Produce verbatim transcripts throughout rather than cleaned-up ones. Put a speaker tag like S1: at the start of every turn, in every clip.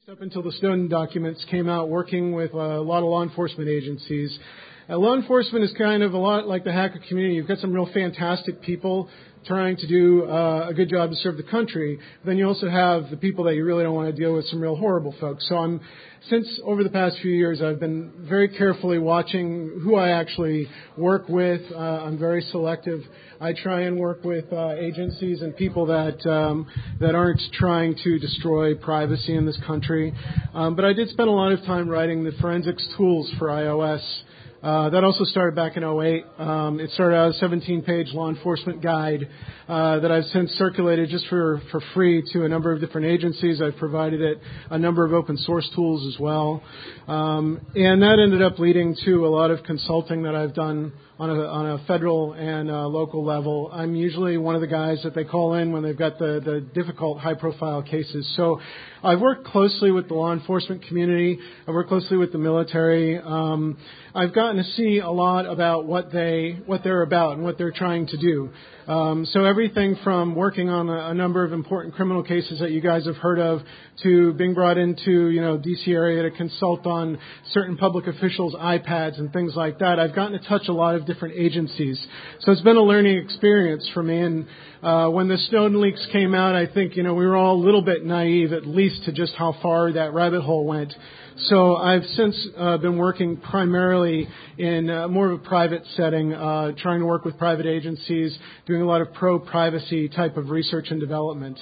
S1: Up until the Snowden documents came out, working with a lot of law enforcement agencies. Uh, law enforcement is kind of a lot like the hacker community. You've got some real fantastic people trying to do uh, a good job to serve the country. Then you also have the people that you really don't want to deal with, some real horrible folks. So I'm, since over the past few years, I've been very carefully watching who I actually work with. Uh, I'm very selective. I try and work with uh, agencies and people that um, that aren't trying to destroy privacy in this country. Um, but I did spend a lot of time writing the forensics tools for iOS. Uh, that also started back in oh eight. Um, it started out as a seventeen-page law enforcement guide uh, that I've since circulated just for, for free to a number of different agencies. I've provided it a number of open source tools as well. Um, and that ended up leading to a lot of consulting that I've done on a, on a federal and uh, local level. I'm usually one of the guys that they call in when they've got the, the difficult, high-profile cases. So I've worked closely with the law enforcement community. I've worked closely with the military. Um, I've gotten to see a lot about what they what they're about and what they're trying to do. Um, so everything from working on a, a number of important criminal cases that you guys have heard of to being brought into, you know, D C area to consult on certain public officials' iPads and things like that. I've gotten to touch a lot of different agencies. So it's been a learning experience for me. And uh, when the Snowden leaks came out, I think, you know, we were all a little bit naive, at least, to just how far that rabbit hole went. So I've since uh, been working primarily in uh, more of a private setting, uh, trying to work with private agencies, doing a lot of pro-privacy type of research and development.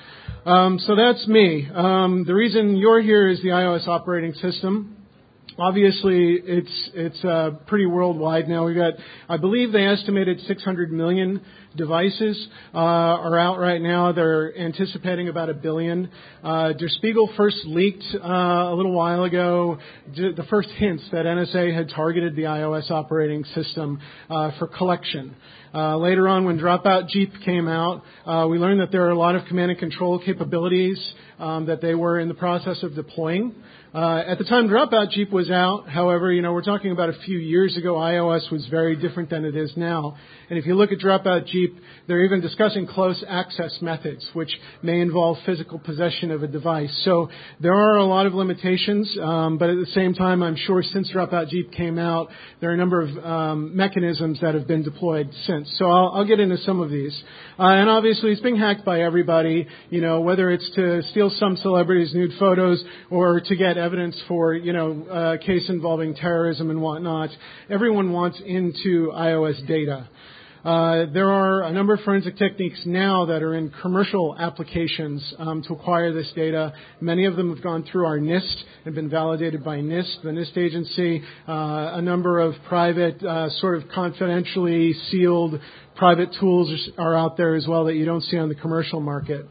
S1: Um, so that's me. Um, the reason you're here is the iOS operating system. Obviously, it's it's uh, pretty worldwide now. We've got, I believe they estimated six hundred million devices uh, are out right now. They're anticipating about a billion. Uh, Der Spiegel first leaked uh, a little while ago the first hints that N S A had targeted the iOS operating system uh, for collection. Uh, later on, when Dropout Jeep came out, uh, we learned that there are a lot of command and control capabilities um, that they were in the process of deploying. Uh, at the time Dropout Jeep was out, however, you know, we're talking about a few years ago, iOS was very different than it is now. And if you look at Dropout Jeep, they're even discussing close access methods, which may involve physical possession of a device. So there are a lot of limitations, um, but at the same time, I'm sure since Dropout Jeep came out, there are a number of um, mechanisms that have been deployed since. So I'll, I'll get into some of these. Uh, and obviously, it's being hacked by everybody, you know, whether it's to steal some celebrities' nude photos or to get evidence for, you know, a case involving terrorism and whatnot. Everyone wants into iOS data. Uh, there are a number of forensic techniques now that are in commercial applications um, to acquire this data. Many of them have gone through our NIST and been validated by NIST, the NIST agency. Uh, a number of private, uh, sort of confidentially sealed private tools are out there as well that you don't see on the commercial market.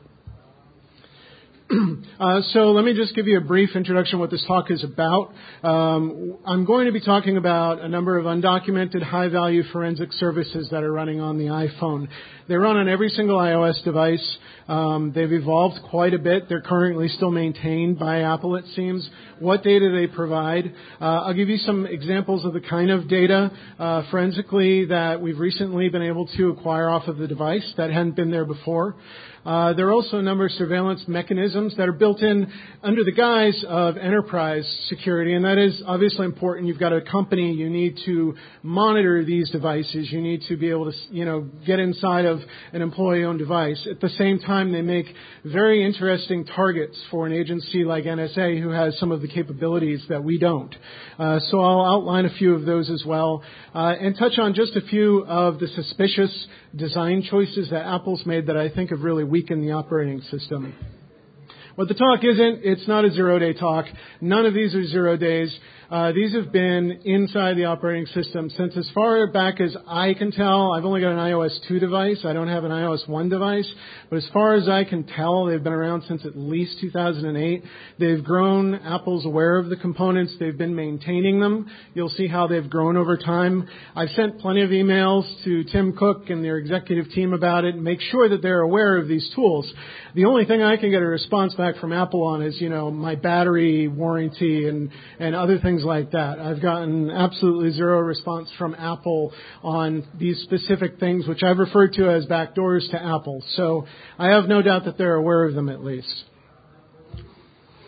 S1: Uh, so let me just give you a brief introduction of what this talk is about. Um, I'm going to be talking about a number of undocumented high-value forensic services that are running on the iPhone. They run on every single iOS device. Um, they've evolved quite a bit. They're currently still maintained by Apple, it seems. What data they provide. Uh, I'll give you some examples of the kind of data uh, forensically that we've recently been able to acquire off of the device that hadn't been there before. Uh, there are also a number of surveillance mechanisms that are built in under the guise of enterprise security, and that is obviously important. You've got a company, you need to monitor these devices, you need to be able to, you know, get inside of an employee-owned device. At the same time, they make very interesting targets for an agency like N S A who has some of the capabilities that we don't. Uh, so I'll outline a few of those as well, uh, and touch on just a few of the suspicious design choices that Apple's made that I think have really weakened the operating system. What the talk isn't, it's not a zero-day talk. None of these are zero days. Uh, these have been inside the operating system since as far back as I can tell. I've only got an iOS two device. I don't have an iOS one device. But as far as I can tell, they've been around since at least two thousand eight. They've grown. Apple's aware of the components. They've been maintaining them. You'll see how they've grown over time. I've sent plenty of emails to Tim Cook and their executive team about it and make sure that they're aware of these tools. The only thing I can get a response back from Apple on is, you know, my battery warranty and, and other things like that. I've gotten absolutely zero response from Apple on these specific things, which I've referred to as backdoors to Apple. So I have no doubt that they're aware of them at least.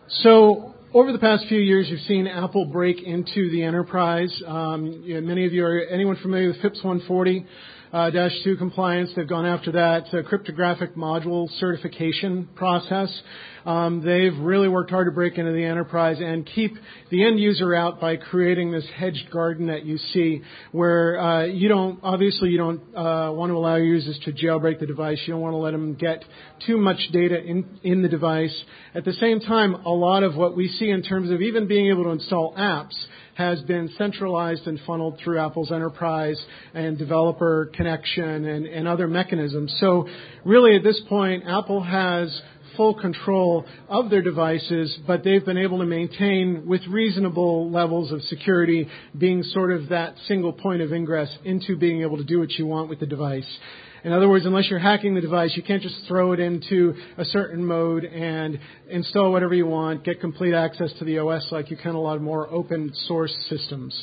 S1: So over the past few years, you've seen Apple break into the enterprise. Um, you know, many of you are, anyone familiar with FIPS one forty uh, dash two compliance? They've gone after that uh, cryptographic module certification process. Um, they've really worked hard to break into the enterprise and keep the end user out by creating this hedged garden that you see, where uh, you don't, obviously you don't uh, want to allow users to jailbreak the device. You don't want to let them get too much data in, in the device. At the same time, a lot of what we see in terms of even being able to install apps has been centralized and funneled through Apple's enterprise and developer connection and, and other mechanisms. So really at this point, Apple has full control of their devices, but they've been able to maintain with reasonable levels of security being sort of that single point of ingress into being able to do what you want with the device. In other words, unless you're hacking the device, you can't just throw it into a certain mode and install whatever you want, get complete access to the O S like you can a lot of more open source systems.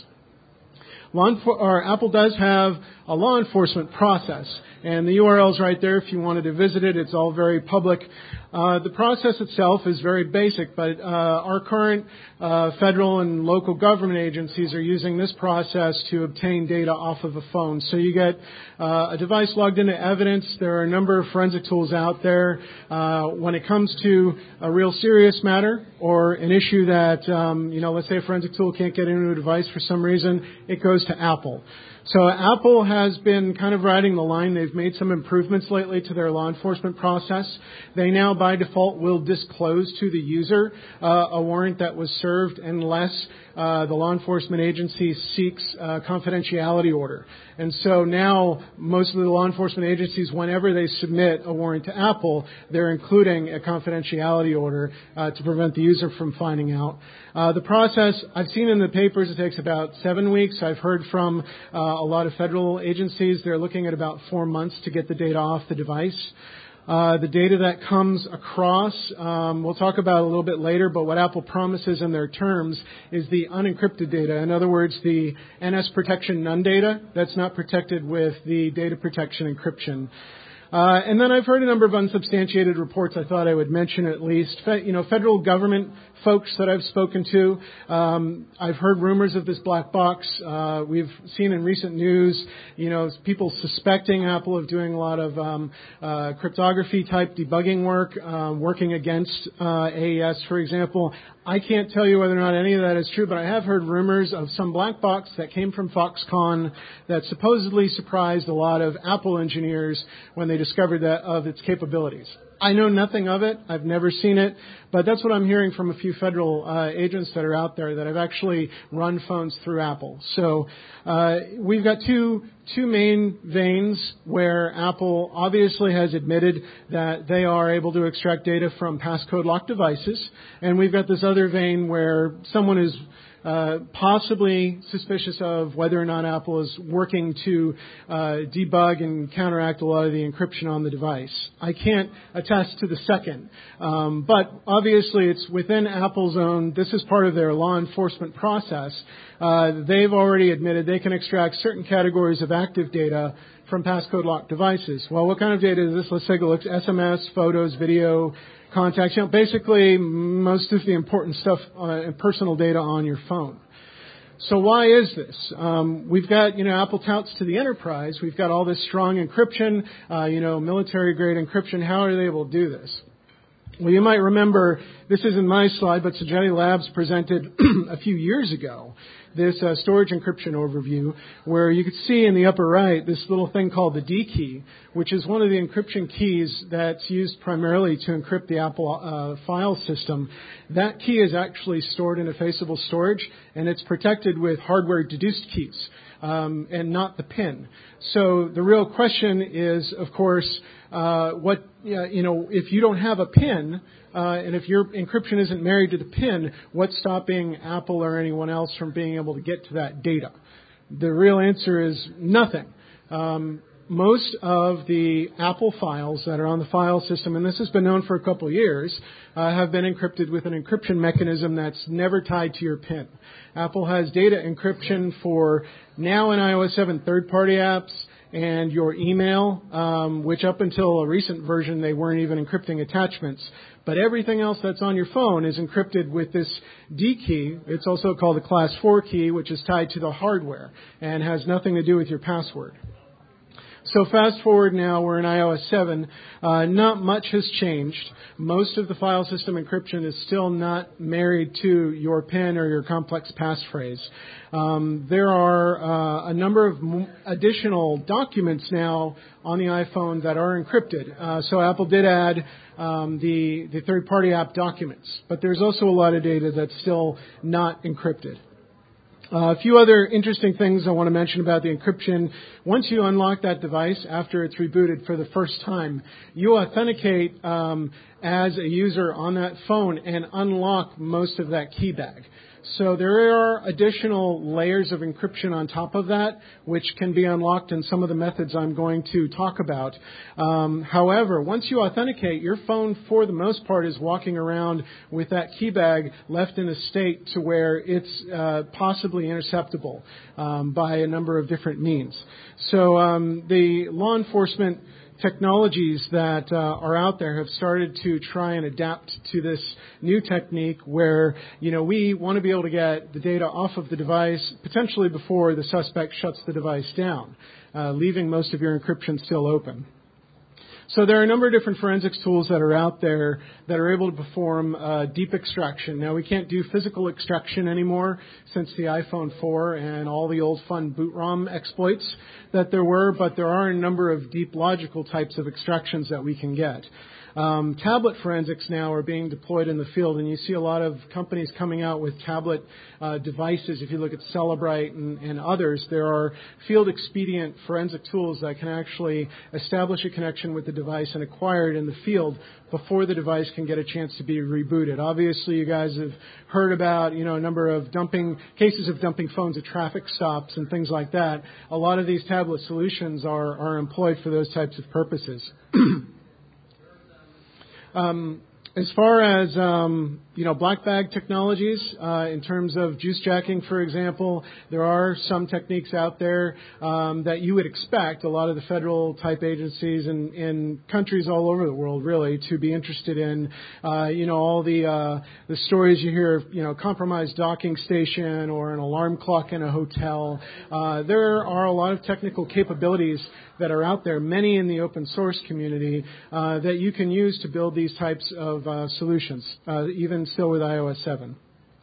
S1: Law enfor- or Apple does have a law enforcement process, and the U R L's right there if you wanted to visit it. It's all very public. Uh, the process itself is very basic, but uh, our current uh, federal and local government agencies are using this process to obtain data off of a phone. So you get uh, a device logged into evidence. There are a number of forensic tools out there. Uh, when it comes to a real serious matter or an issue that, um, you know, let's say a forensic tool can't get into a device for some reason, it goes to Apple. So Apple has been kind of riding the line. They've made some improvements lately to their law enforcement process. They now, by default, will disclose to the user uh, a warrant that was served unless uh, the law enforcement agency seeks a confidentiality order. And so now most of the law enforcement agencies, whenever they submit a warrant to Apple, they're including a confidentiality order uh, to prevent the user from finding out. Uh, the process, I've seen in the papers, it takes about seven weeks. I've heard from uh, a lot of federal agencies, they're looking at about four months to get the data off the device. Uh, the data that comes across, um, we'll talk about a little bit later, but what Apple promises in their terms is the unencrypted data. In other words, the N S protection none data that's not protected with the data protection encryption. Uh, and then I've heard a number of unsubstantiated reports I thought I would mention at least. Fe- you know, federal government folks that I've spoken to, um, I've heard rumors of this black box. Uh, we've seen in recent news, you know, people suspecting Apple of doing a lot of um, uh, cryptography type debugging work, uh, working against uh, A E S, for example. I can't tell you whether or not any of that is true, but I have heard rumors of some black box that came from Foxconn that supposedly surprised a lot of Apple engineers when they discovered that of its capabilities. I know nothing of it. I've never seen it, but that's what I'm hearing from a few federal uh, agents that are out there that have actually run phones through Apple. So uh, we've got two two main veins where Apple obviously has admitted that they are able to extract data from passcode locked devices, and we've got this other vein where someone is Uh, possibly suspicious of whether or not Apple is working to uh, debug and counteract a lot of the encryption on the device. I can't attest to the second, um, but obviously it's within Apple's own, this is part of their law enforcement process. Uh, they've already admitted they can extract certain categories of active data from passcode locked devices. Well, what kind of data is this? Let's take a look. S M S, photos, video, contacts, you know, basically most of the important stuff, uh, personal data on your phone. So why is this? Um, we've got, you know, Apple touts to the enterprise. We've got all this strong encryption, uh, you know, military-grade encryption. How are they able to do this? Well, you might remember, this isn't my slide, but Sogeti Labs presented a few years ago this uh, storage encryption overview where you could see in the upper right this little thing called the D key, which is one of the encryption keys that's used primarily to encrypt the Apple uh, file system. That key is actually stored in effaceable storage, and it's protected with hardware-deduced keys. Um, and not the PIN. So the real question is, of course, uh, what uh, you know, if you don't have a PIN, uh, and if your encryption isn't married to the PIN, what's stopping Apple or anyone else from being able to get to that data? The real answer is nothing. Um, most of the Apple files that are on the file system, and this has been known for a couple of years, uh, have been encrypted with an encryption mechanism that's never tied to your PIN. Apple has data encryption for now in iOS seven third-party apps and your email, um, which up until a recent version, they weren't even encrypting attachments. But everything else that's on your phone is encrypted with this D key. It's also called a class four key, which is tied to the hardware and has nothing to do with your password. So fast forward now, we're in i O S seven. Uh, not much has changed. Most of the file system encryption is still not married to your PIN or your complex passphrase. Um, there are uh, a number of m- additional documents now on the iPhone that are encrypted. Uh, so Apple did add um, the, the third-party app documents, but there's also a lot of data that's still not encrypted. Uh, a few other interesting things I want to mention about the encryption. Once you unlock that device after it's rebooted for the first time, you authenticate um, as a user on that phone and unlock most of that key bag. So there are additional layers of encryption on top of that, which can be unlocked in some of the methods I'm going to talk about. Um, however, once you authenticate, your phone, for the most part, is walking around with that key bag left in a state to where it's uh, possibly interceptable um, by a number of different means. So um, the law enforcement technologies that uh, are out there have started to try and adapt to this new technique where, you know, we want to be able to get the data off of the device potentially before the suspect shuts the device down, uh, leaving most of your encryption still open. So there are a number of different forensics tools that are out there that are able to perform uh, deep extraction. Now, we can't do physical extraction anymore since the iPhone four and all the old fun boot ROM exploits that there were, but there are a number of deep logical types of extractions that we can get. Um, tablet forensics now are being deployed in the field, and you see a lot of companies coming out with tablet uh, devices. If you look at Cellebrite and, and others, there are field expedient forensic tools that can actually establish a connection with the device and acquire it in the field before the device can get a chance to be rebooted. Obviously, you guys have heard about, you know, a number of dumping cases of dumping phones at traffic stops and things like that. A lot of these tablet solutions are, are employed for those types of purposes. Um, as far as, um, you know, black bag technologies, uh, in terms of juice jacking, for example, there are some techniques out there um, that you would expect a lot of the federal type agencies and in countries all over the world, really, to be interested in. Uh, you know, all the uh, the stories you hear of, you know, compromised docking station or an alarm clock in a hotel. Uh, there are a lot of technical capabilities that are out there, many in the open source community, uh, that you can use to build these types of uh, solutions, uh, even still with i O S seven.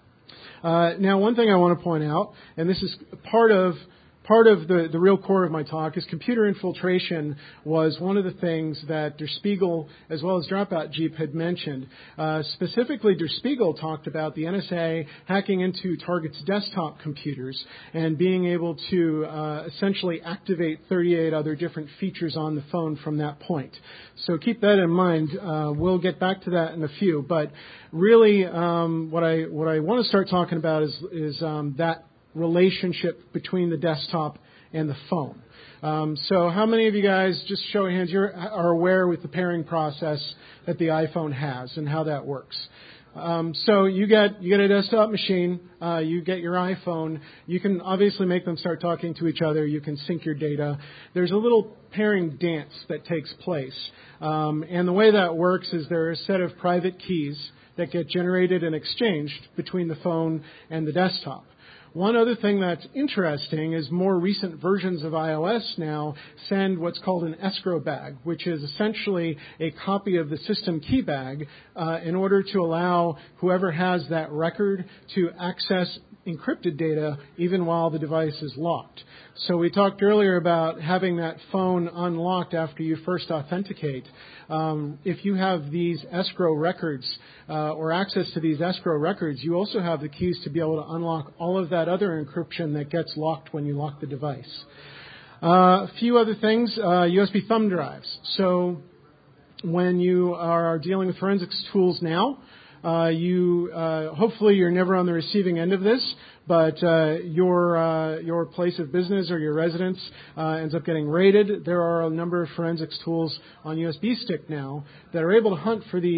S1: Uh, now, one thing I want to point out, and this is part of Part of the, the real core of my talk is computer infiltration was one of the things that Der Spiegel as well as Dropout Jeep had mentioned. Uh, specifically, Der Spiegel talked about the N S A hacking into targets' desktop computers and being able to uh, essentially activate thirty-eight other different features on the phone from that point. So keep that in mind. Uh, we'll get back to that in a few. But really, um, what I what I want to start talking about is, is um, that relationship between the desktop and the phone. Um, so how many of you guys, just show of hands, you're, are aware with the pairing process that the iPhone has and how that works? Um, so you get you get a desktop machine, uh, you get your iPhone. You can obviously make them start talking to each other. You can sync your data. There's a little pairing dance that takes place. Um, and the way that works is there are a set of private keys that get generated and exchanged between the phone and the desktop. One other thing that's interesting is more recent versions of iOS now send what's called an escrow bag, which is essentially a copy of the system key bag uh, in order to allow whoever has that record to access encrypted data even while the device is locked. So we talked earlier about having that phone unlocked after you first authenticate. Um, if you have these escrow records uh, or access to these escrow records, you also have the keys to be able to unlock all of that other encryption that gets locked when you lock the device. Uh, a few other things, uh, U S B thumb drives. So when you are dealing with forensics tools now, Uh, you uh, hopefully you're never on the receiving end of this, but uh, your uh, your place of business or your residence uh, ends up getting raided. There are a number of forensics tools on U S B stick now that are able to hunt for these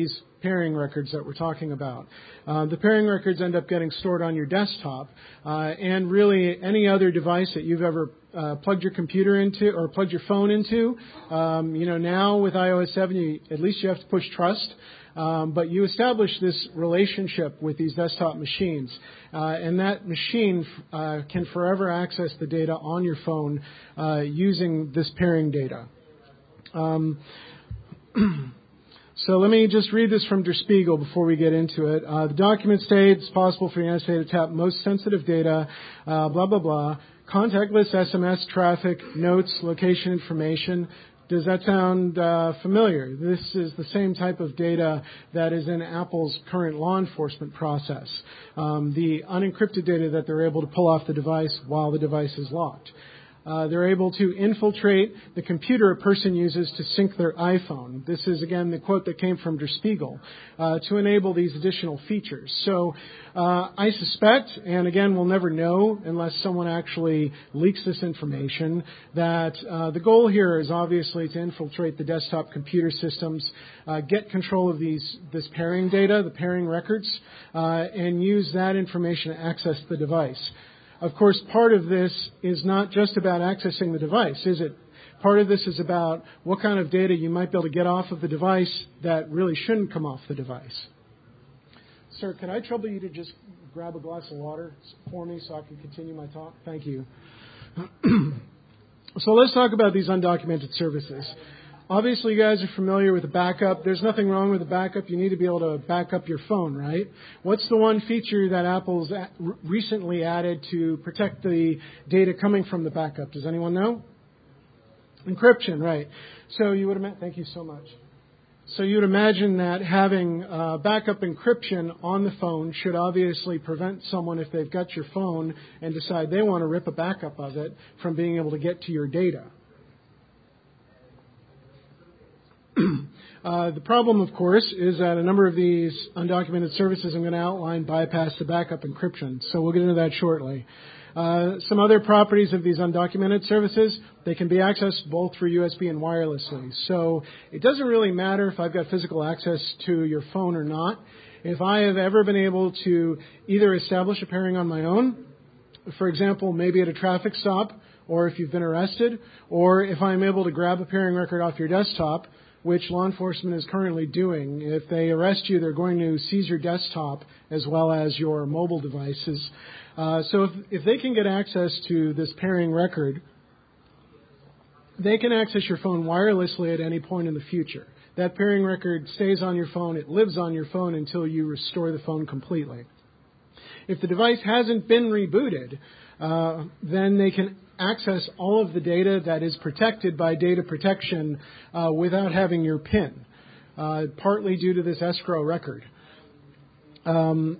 S1: pairing records that we're talking about. Uh, the pairing records end up getting stored on your desktop, uh, and really any other device that you've ever uh, plugged your computer into or plugged your phone into. Um, you know, now with i O S seven, you, at least you have to push trust. Um, but you establish this relationship with these desktop machines, uh, and that machine uh, can forever access the data on your phone uh, using this pairing data. Um, so let me just read this from Der Spiegel before we get into it. Uh, the document states it's possible for the N S A to tap most sensitive data, uh, blah, blah, blah, contactless S M S traffic, notes, location information. Does that sound uh, familiar? This is the same type of data that is in Apple's current law enforcement process, um, the unencrypted data that they're able to pull off the device while the device is locked. Uh, they're able to infiltrate the computer a person uses to sync their iPhone. This is, again, the quote that came from Der Spiegel, uh, to enable these additional features. So uh, I suspect, and again, we'll never know unless someone actually leaks this information, that uh, the goal here is obviously to infiltrate the desktop computer systems, uh, get control of these this pairing data, the pairing records, uh, and use that information to access the device. Of course, part of this is not just about accessing the device, is it? Part of this is about what kind of data you might be able to get off of the device that really shouldn't come off the device. Sir, could I trouble you to just grab a glass of water for me so I can continue my talk? Thank you. So let's talk about these undocumented services. Obviously, you guys are familiar with the backup. There's nothing wrong with the backup. You need to be able to back up your phone, right? What's the one feature that Apple's recently added to protect the data coming from the backup? Does anyone know? Encryption, right. So you would imagine, thank you so much. So you would imagine that having uh, backup encryption on the phone should obviously prevent someone, if they've got your phone and decide they want to rip a backup of it, from being able to get to your data. Uh, the problem, of course, is that a number of these undocumented services I'm going to outline bypass the backup encryption. So we'll get into that shortly. Uh, some other properties of these undocumented services, they can be accessed both through U S B and wirelessly. So it doesn't really matter if I've got physical access to your phone or not. If I have ever been able to either establish a pairing on my own, for example, maybe at a traffic stop, or if you've been arrested, or if I'm able to grab a pairing record off your desktop, which law enforcement is currently doing. If they arrest you, they're going to seize your desktop as well as your mobile devices. Uh, so if, if they can get access to this pairing record, they can access your phone wirelessly at any point in the future. That pairing record stays on your phone. It lives on your phone until you restore the phone completely. If the device hasn't been rebooted, uh, then they can access all of the data that is protected by data protection uh, without having your PIN, uh, partly due to this escrow record. Um,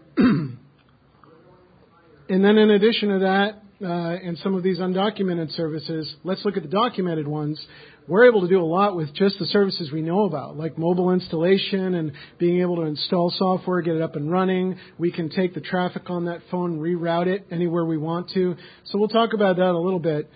S1: and then in addition to that, uh, and some of these undocumented services, let's look at the documented ones. We're able to do a lot with just the services we know about, like mobile installation and being able to install software, get it up and running. We can take the traffic on that phone, reroute it anywhere we want to. So we'll talk about that a little bit.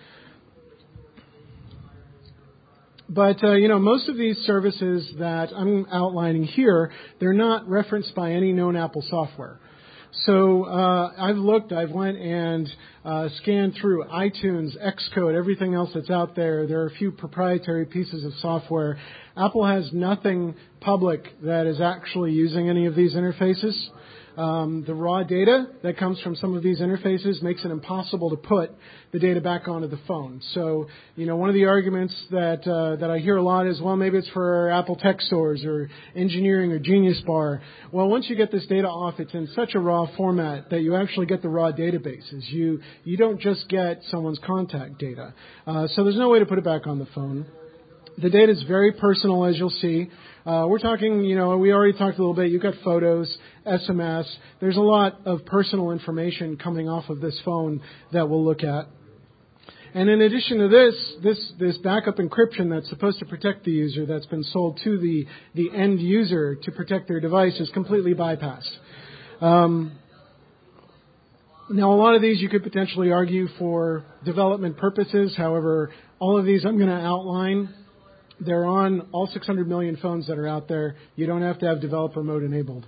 S1: But, uh, you know, most of these services that I'm outlining here, they're not referenced by any known Apple software. So uh, I've looked, I've went and uh, scanned through iTunes, Xcode, everything else that's out there. There are a few proprietary pieces of software. Apple has nothing public that is actually using any of these interfaces. Um, the raw data that comes from some of these interfaces makes it impossible to put the data back onto the phone. So, you know, one of the arguments that uh, that I hear a lot is, well, maybe it's for Apple Tech Stores or engineering or Genius Bar. Well, once you get this data off, it's in such a raw format that you actually get the raw databases. You you don't just get someone's contact data. Uh, so there's no way to put it back on the phone. The data is very personal, as you'll see. Uh, we're talking, you know, we already talked a little bit. You've got photos, S M S. There's a lot of personal information coming off of this phone that we'll look at. And in addition to this, this, this backup encryption that's supposed to protect the user, that's been sold to the, the end user to protect their device, is completely bypassed. Um, now, a lot of these you could potentially argue for development purposes. However, all of these I'm going to outline They're on all six hundred million phones that are out there. You don't have to have developer mode enabled.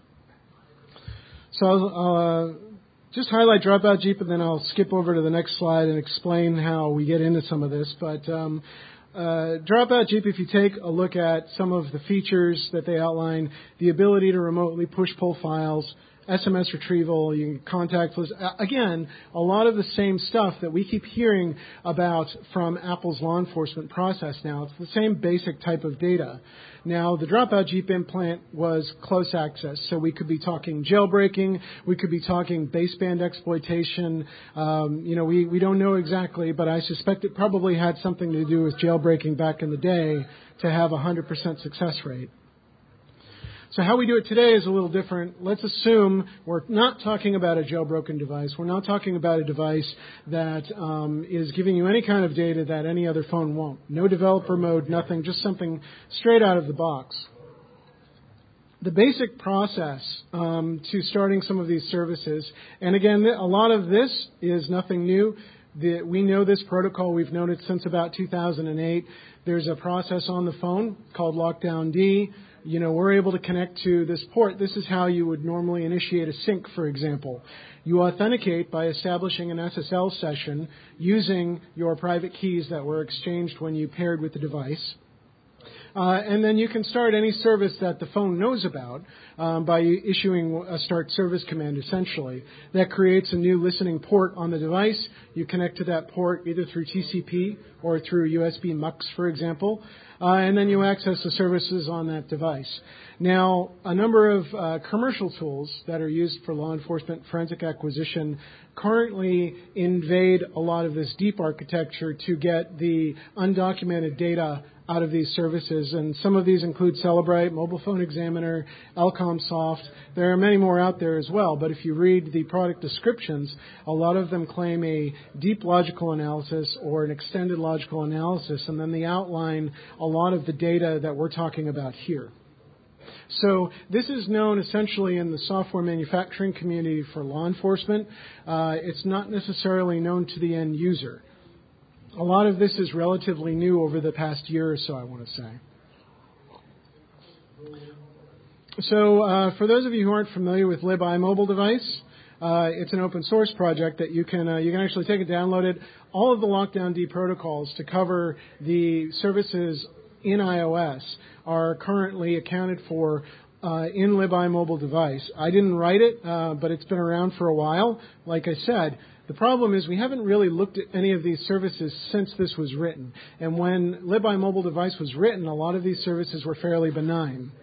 S1: So I'll uh, just highlight Dropout Jeep, and then I'll skip over to the next slide and explain how we get into some of this. But um, uh, Dropout Jeep, if you take a look at some of the features that they outline, the ability to remotely push-pull files, S M S retrieval, you can contact list. Again, a lot of the same stuff that we keep hearing about from Apple's law enforcement process now. It's the same basic type of data. Now, the Dropout Jeep implant was close access, so we could be talking jailbreaking, we could be talking baseband exploitation. Um, you know, we, we don't know exactly, but I suspect it probably had something to do with jailbreaking back in the day to have a one hundred percent success rate. So how we do it today is a little different. Let's assume we're not talking about a jailbroken device. We're not talking about a device that um, is giving you any kind of data that any other phone won't. No developer mode, nothing, just something straight out of the box. The basic process um, to starting some of these services, and again, a lot of this is nothing new. The, we know this protocol. We've known it since about two thousand eight. There's a process on the phone called Lockdown D. You know, we're able to connect to this port. This is how you would normally initiate a sync, for example. You authenticate by establishing an S S L session using your private keys that were exchanged when you paired with the device. Uh, and then you can start any service that the phone knows about um, by issuing a start service command, essentially. That creates a new listening port on the device. You connect to that port either through T C P or through U S B MUX, for example. Uh, and then you access the services on that device. Now, a number of uh, commercial tools that are used for law enforcement forensic acquisition currently invade a lot of this deep architecture to get the undocumented data out of these services, and some of these include Cellebrite, Mobile Phone Examiner, Elcomsoft. There are many more out there as well, but if you read the product descriptions, a lot of them claim a deep logical analysis or an extended logical analysis, and then they outline a lot of the data that we're talking about here. So this is known essentially in the software manufacturing community for law enforcement. Uh, it's not necessarily known to the end user. A lot of this is relatively new over the past year or so, I want to say. So uh, for those of you who aren't familiar with LibIMobile device, uh, it's an open source project that you can uh, you can actually take it, download it. All of the Lockdown D protocols to cover the services in iOS are currently accounted for uh, in LibIMobile device. I didn't write it, uh, but it's been around for a while. Like I said, the problem is we haven't really looked at any of these services since this was written. And when LibIMobile device was written, a lot of these services were fairly benign.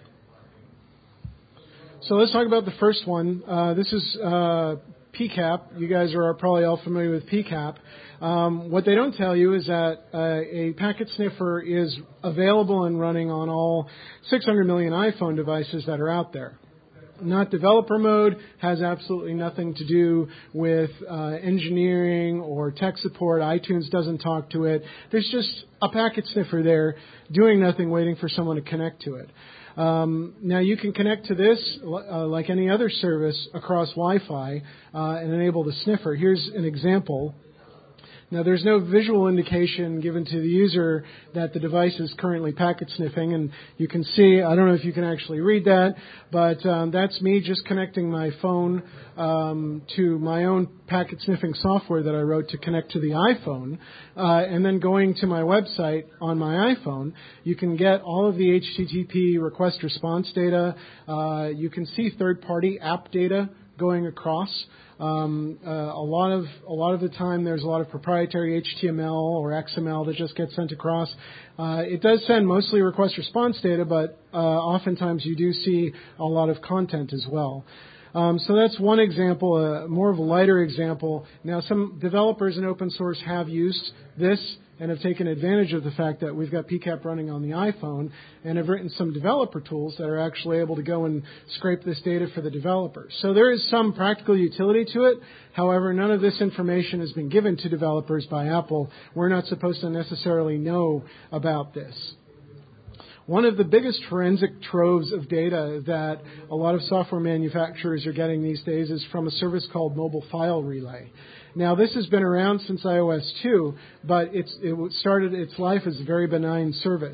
S1: So let's talk about the first one. Uh, this is uh, P CAP. You guys are probably all familiar with P CAP. Um, what they don't tell you is that uh, a packet sniffer is available and running on all six hundred million iPhone devices that are out there. Not developer mode, has absolutely nothing to do with uh, engineering or tech support. iTunes doesn't talk to it. There's just a packet sniffer there doing nothing, waiting for someone to connect to it. Um, now, you can connect to this, uh, like any other service, across Wi-Fi uh, and enable the sniffer. Here's an example. Now, there's no visual indication given to the user that the device is currently packet sniffing, and you can see, I don't know if you can actually read that, but um, that's me just connecting my phone um, to my own packet sniffing software that I wrote to connect to the iPhone, uh, and then going to my website on my iPhone. You can get all of the H T T P request response data. Uh, you can see third-party app data going across. Um, uh, a lot of a lot of the time, there's a lot of proprietary H T M L or X M L that just gets sent across. Uh, it does send mostly request response data, but uh, oftentimes you do see a lot of content as well. Um, so that's one example, uh, more of a lighter example. Now, some developers in open source have used this and have taken advantage of the fact that we've got P CAP running on the iPhone and have written some developer tools that are actually able to go and scrape this data for the developers. So there is some practical utility to it. However, none of this information has been given to developers by Apple. We're not supposed to necessarily know about this. One of the biggest forensic troves of data that a lot of software manufacturers are getting these days is from a service called Mobile File Relay. Now, this has been around since iOS two, but it's, it started its life as a very benign service.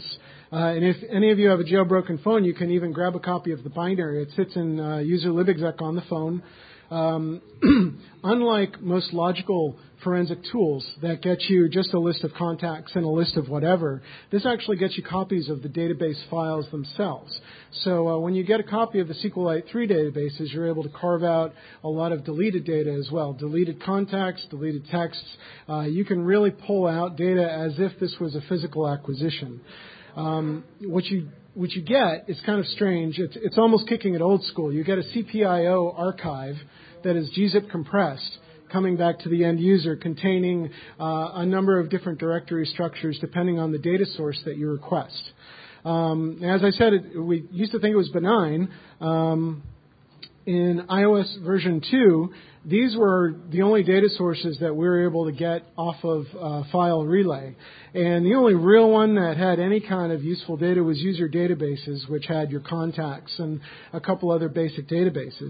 S1: Uh, and if any of you have a jailbroken phone, you can even grab a copy of the binary. It sits in uh, user libexec on the phone. Um, unlike most logical forensic tools that get you just a list of contacts and a list of whatever, this actually gets you copies of the database files themselves. So uh, when you get a copy of the SQLite three databases, you're able to carve out a lot of deleted data as well, deleted contacts, deleted texts. Uh, you can really pull out data as if this was a physical acquisition. Um, what you what you get is kind of strange. It's, it's almost kicking it old school. You get a C P I O archive that is gzip compressed, coming back to the end user, containing uh, a number of different directory structures depending on the data source that you request. Um, as I said, it, we used to think it was benign. Um, in iOS version two, these were the only data sources that we were able to get off of uh, File Relay. And the only real one that had any kind of useful data was user databases, which had your contacts and a couple other basic databases.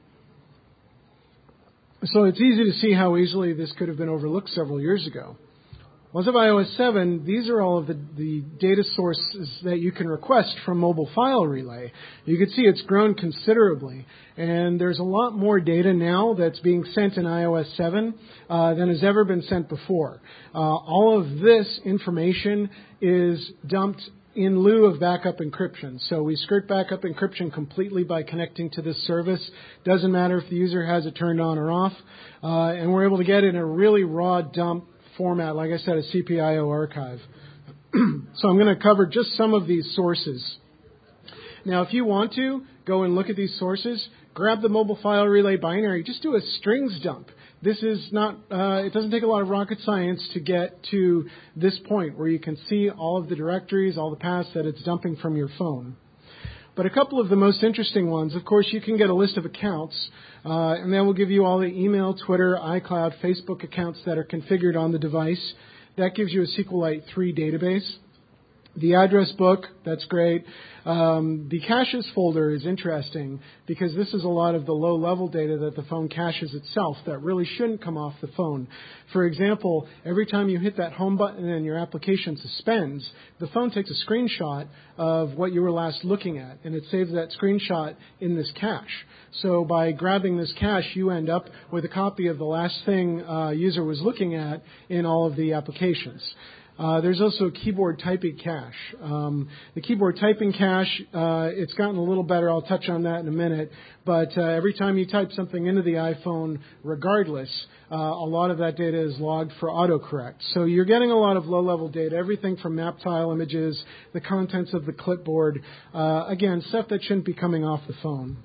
S1: So it's easy to see how easily this could have been overlooked several years ago. Well, as of iOS seven, these are all of the, the data sources that you can request from Mobile File Relay. You can see it's grown considerably, and there's a lot more data now that's being sent in iOS seven uh, than has ever been sent before. Uh, all of this information is dumped in lieu of backup encryption. So we skirt backup encryption completely by connecting to this service. Doesn't matter if the user has it turned on or off. Uh, and we're able to get it in a really raw dump format, like I said, a C P I O archive. So I'm going to cover just some of these sources. Now, if you want to go and look at these sources, grab the Mobile File Relay binary. Just do a strings dump. This is not, uh, it doesn't take a lot of rocket science to get to this point where you can see all of the directories, all the paths that it's dumping from your phone. But a couple of the most interesting ones, of course, you can get a list of accounts, uh, and that will give you all the email, Twitter, iCloud, Facebook accounts that are configured on the device. That gives you a SQLite three database. The address book, that's great. Um, the caches folder is interesting because this is a lot of the low-level data that the phone caches itself that really shouldn't come off the phone. For example, every time you hit that home button and your application suspends, the phone takes a screenshot of what you were last looking at, and it saves that screenshot in this cache. So by grabbing this cache, you end up with a copy of the last thing a user was looking at in all of the applications. Uh, there's also a keyboard typing cache. Um, the keyboard typing cache, uh, it's gotten a little better. I'll touch on that in a minute. But uh, every time you type something into the iPhone, regardless, uh, a lot of that data is logged for autocorrect. So you're getting a lot of low-level data, everything from map tile images, the contents of the clipboard. Uh, again, stuff that shouldn't be coming off the phone.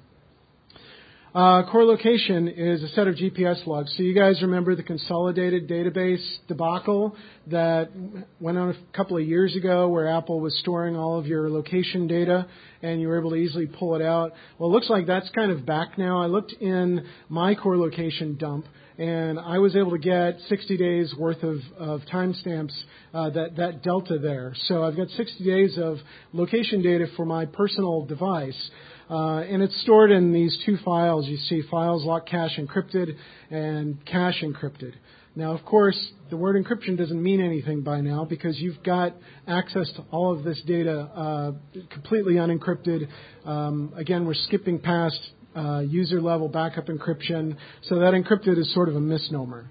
S1: Uh, core location is a set of G P S logs. So you guys remember the consolidated database debacle that went on a couple of years ago where Apple was storing all of your location data and you were able to easily pull it out? Well, it looks like that's kind of back now. I looked in my core location dump and I was able to get sixty days worth of, of timestamps, uh, that, that delta there. So I've got sixty days of location data for my personal device. Uh, and it's stored in these two files. You see files lock cache encrypted and cache encrypted. Now, of course, the word encryption doesn't mean anything by now because you've got access to all of this data uh, completely unencrypted. Um, again, we're skipping past uh, user-level backup encryption, so that encrypted is sort of a misnomer.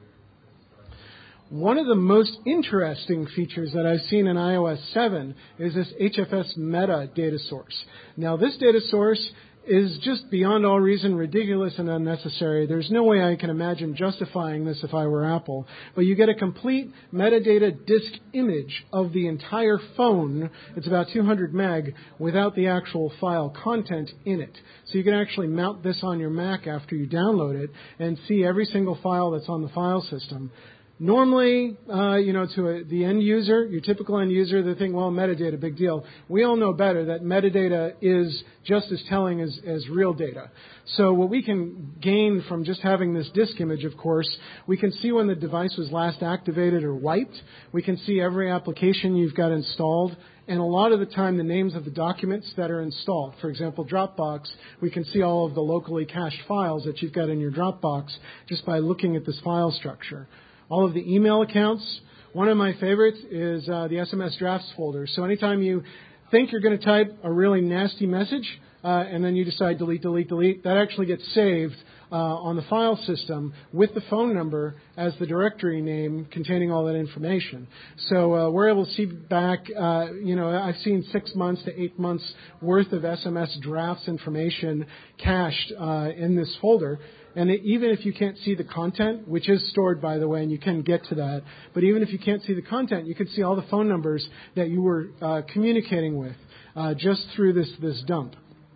S1: One of the most interesting features that I've seen in iOS seven is this H F S meta data source. Now, this data source is just beyond all reason ridiculous and unnecessary. There's no way I can imagine justifying this if I were Apple. But you get a complete metadata disk image of the entire phone. It's about two hundred meg without the actual file content in it. So you can actually mount this on your Mac after you download it and see every single file that's on the file system. Normally, uh, you know, to a, the end user, your typical end user, they think, well, metadata, big deal. We all know better that metadata is just as telling as, as real data. So what we can gain from just having this disk image, of course, we can see when the device was last activated or wiped. We can see every application you've got installed. And a lot of the time, the names of the documents that are installed. For example, Dropbox, we can see all of the locally cached files that you've got in your Dropbox just by looking at this file structure. All of the email accounts. One of my favorites is uh, the S M S drafts folder. So anytime you think you're going to type a really nasty message, uh, and then you decide delete, delete, delete, that actually gets saved uh, on the file system with the phone number as the directory name containing all that information. So uh, we're able to see back, uh, you know, I've seen six months to eight months worth of S M S drafts information cached uh, in this folder. And it, even if you can't see the content, which is stored, by the way, and you can get to that, but even if you can't see the content, you can see all the phone numbers that you were uh, communicating with uh, just through this, this dump.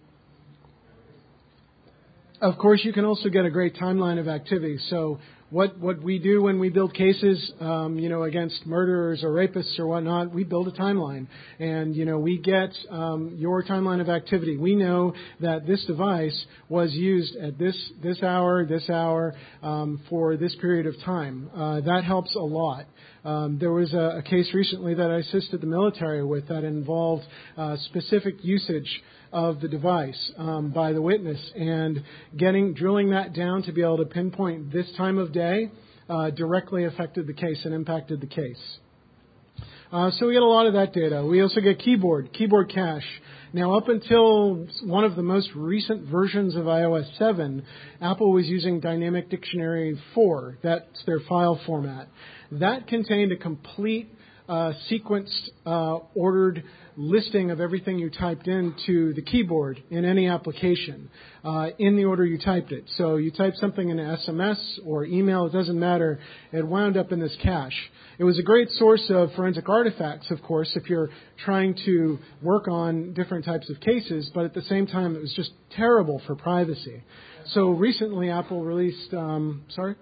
S1: Of course, you can also get a great timeline of activity. So what, what we do when we build cases, um, you know, against murderers or rapists or whatnot, we build a timeline. And, you know, we get um, your timeline of activity. We know that this device was used at this, this hour, this hour, um, for this period of time. Uh, that helps a lot. Um, there was a, a case recently that I assisted the military with that involved uh, specific usage of the device um, by the witness, and getting drilling that down to be able to pinpoint this time of day uh, directly affected the case and impacted the case. Uh, so we get a lot of that data. We also get keyboard, keyboard cache. Now, up until one of the most recent versions of i O S seven, Apple was using Dynamic Dictionary four. That's their file format. That contained a complete uh, sequenced, uh, ordered listing of everything you typed into the keyboard in any application uh, in the order you typed it. So you type something in S M S or email, it doesn't matter. It wound up in this cache. It was a great source of forensic artifacts, of course, if you're trying to work on different types of cases, but at the same time, it was just terrible for privacy. So recently, Apple released, um, sorry?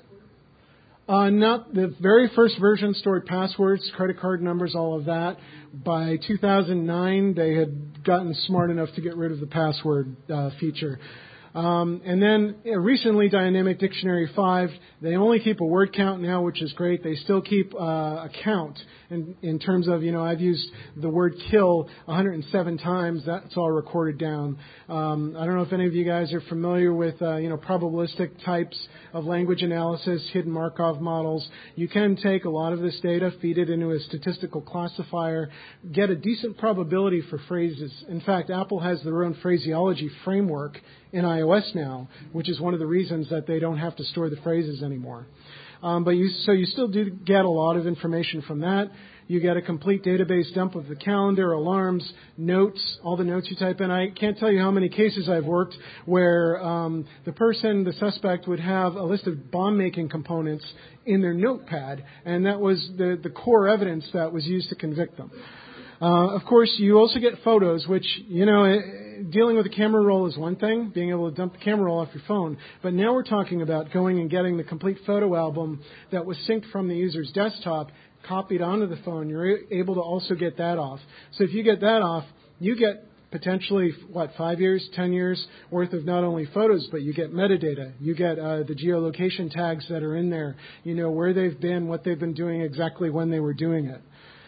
S1: Uh, not the very first version stored passwords, credit card numbers, all of that. By two thousand nine, they had gotten smart enough to get rid of the password uh, feature. Um, and then uh, recently, Dynamic Dictionary five, they only keep a word count now, which is great. They still keep uh, a count in, in terms of, you know, I've used the word kill one hundred seven times. That's all recorded down. Um, I don't know if any of you guys are familiar with, uh, you know, probabilistic types of language analysis, hidden Markov models. You can take a lot of this data, feed it into a statistical classifier, get a decent probability for phrases. In fact, Apple has their own phraseology framework in iOS now, which is one of the reasons that they don't have to store the phrases anymore. Um, but you, so you still do get a lot of information from that. You get a complete database dump of the calendar, alarms, notes, all the notes you type in. I can't tell you how many cases I've worked where um, the person, the suspect, would have a list of bomb-making components in their notepad, and that was the, the core evidence that was used to convict them. Uh, of course, you also get photos, which, you know, dealing with a camera roll is one thing, being able to dump the camera roll off your phone. But now we're talking about going and getting the complete photo album that was synced from the user's desktop, copied onto the phone. You're able to also get that off. So if you get that off, you get potentially, what, five years, ten years worth of not only photos, but you get metadata. You get uh, the geolocation tags that are in there. You know where they've been, what they've been doing, exactly when they were doing it.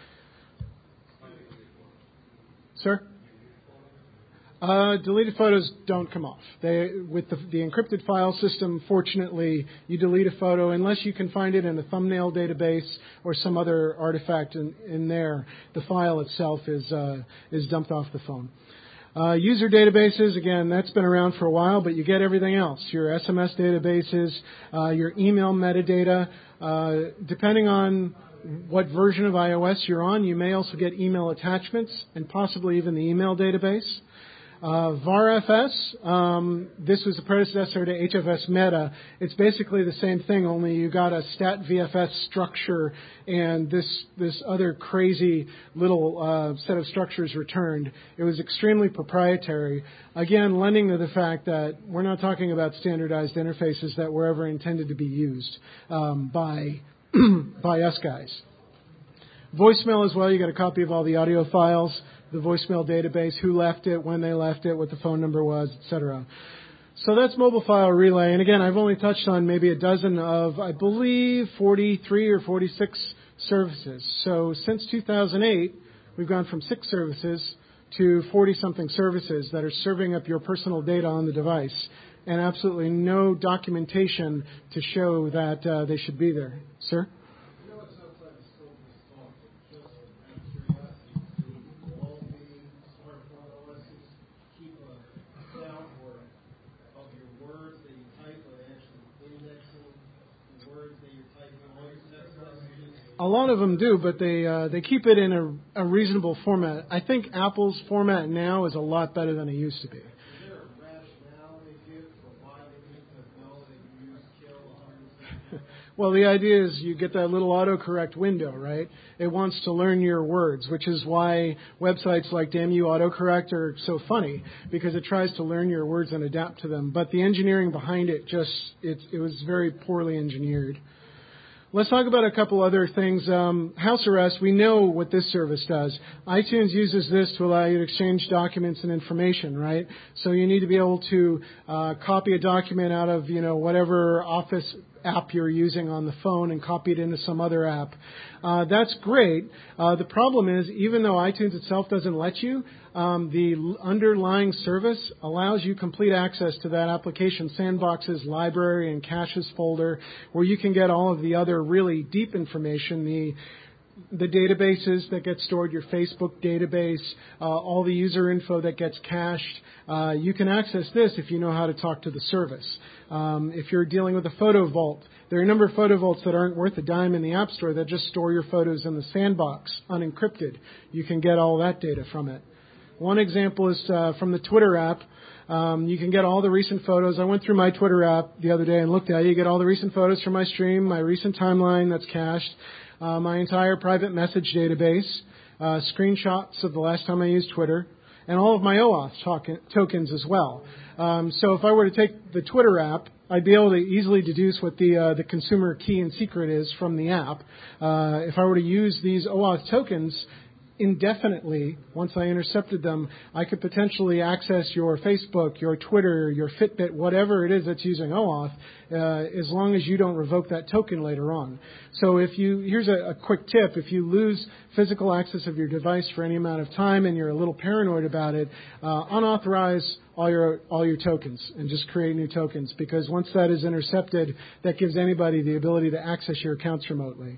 S1: Sir? Uh, deleted photos don't come off. They, with the, the encrypted file system, fortunately, you delete a photo unless you can find it in a thumbnail database or some other artifact in, in there. The file itself is uh, is dumped off the phone. Uh, user databases, again, that's been around for a while, but you get everything else. Your S M S databases, uh, your email metadata. Uh, depending on what version of iOS you're on, you may also get email attachments and possibly even the email database. Uh, V A R F S, um, this was a predecessor to H F S Meta. It's basically the same thing, only you got a stat V F S structure and this this other crazy little uh, set of structures returned. It was extremely proprietary, again, lending to the fact that we're not talking about standardized interfaces that were ever intended to be used um, by by us guys. Voicemail as well, you got a copy of all the audio files, the voicemail database, who left it, when they left it, what the phone number was, et cetera. So that's Mobile File Relay. And again, I've only touched on maybe a dozen of, I believe, forty-three or forty-six services. So since two thousand eight, we've gone from six services to forty-something services that are serving up your personal data on the device, and absolutely no documentation to show that uh, they should be there. Sir? A lot of them do, but they uh, they keep it in a, a reasonable format. I think Apple's format now is a lot better than it used to be.
S2: Is there a rationale they give for why they need to know that you use kill on?
S1: Well, the idea is you get that little autocorrect window, right? It wants to learn your words, which is why websites like Damn You Autocorrect are so funny, because it tries to learn your words and adapt to them. But the engineering behind it just, it, it was very poorly engineered. Let's talk about a couple other things. Um, house arrest, we know what this service does. iTunes uses this to allow you to exchange documents and information, right? So you need to be able to uh, copy a document out of, you know, whatever Office app you're using on the phone and copy it into some other app. Uh, that's great. Uh, the problem is, even though iTunes itself doesn't let you, um, the l- underlying service allows you complete access to that application, Sandbox's library and caches folder, where you can get all of the other really deep information, the the databases that get stored, your Facebook database, uh, all the user info that gets cached. Uh, you can access this if you know how to talk to the service. Um, if you're dealing with a photo vault, there are a number of photo vaults that aren't worth a dime in the App Store that just store your photos in the Sandbox, unencrypted. You can get all that data from it. One example is uh, from the Twitter app. Um, you can get all the recent photos. I went through my Twitter app the other day and looked at it. You get all the recent photos from my stream, my recent timeline that's cached, uh, my entire private message database, uh, screenshots of the last time I used Twitter, and all of my OAuth token, tokens as well. Um, so if I were to take the Twitter app, I'd be able to easily deduce what the uh, the consumer key and secret is from the app. Uh, if I were to use these OAuth tokens indefinitely, once I intercepted them, I could potentially access your Facebook, your Twitter, your Fitbit, whatever it is that's using OAuth, uh, as long as you don't revoke that token later on. So if you, here's a, a quick tip, if you lose physical access of your device for any amount of time and you're a little paranoid about it, uh, unauthorize all your all your tokens and just create new tokens, because once that is intercepted, that gives anybody the ability to access your accounts remotely.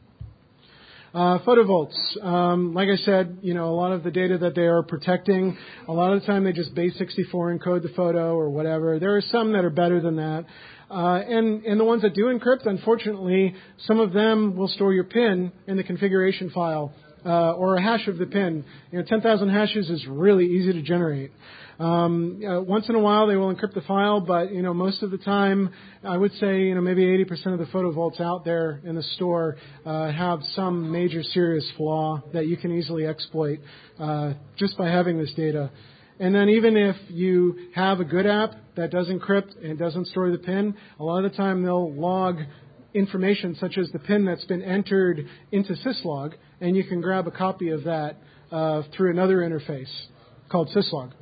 S1: Uh, photo vaults, um, like I said, you know, a lot of the data that they are protecting, a lot of the time they just base sixty-four encode the photo or whatever. There are some that are better than that. Uh, and, and the ones that do encrypt, unfortunately, some of them will store your PIN in the configuration file, uh, or a hash of the PIN. You know, ten thousand hashes is really easy to generate. Um, uh, once in a while, they will encrypt the file, but you know, most of the time, I would say, you know, maybe eighty percent of the photo vaults out there in the store uh, have some major serious flaw that you can easily exploit uh, just by having this data. And then even if you have a good app that does encrypt and doesn't store the PIN, a lot of the time they'll log information such as the PIN that's been entered into syslog, and you can grab a copy of that uh, through another interface called syslog.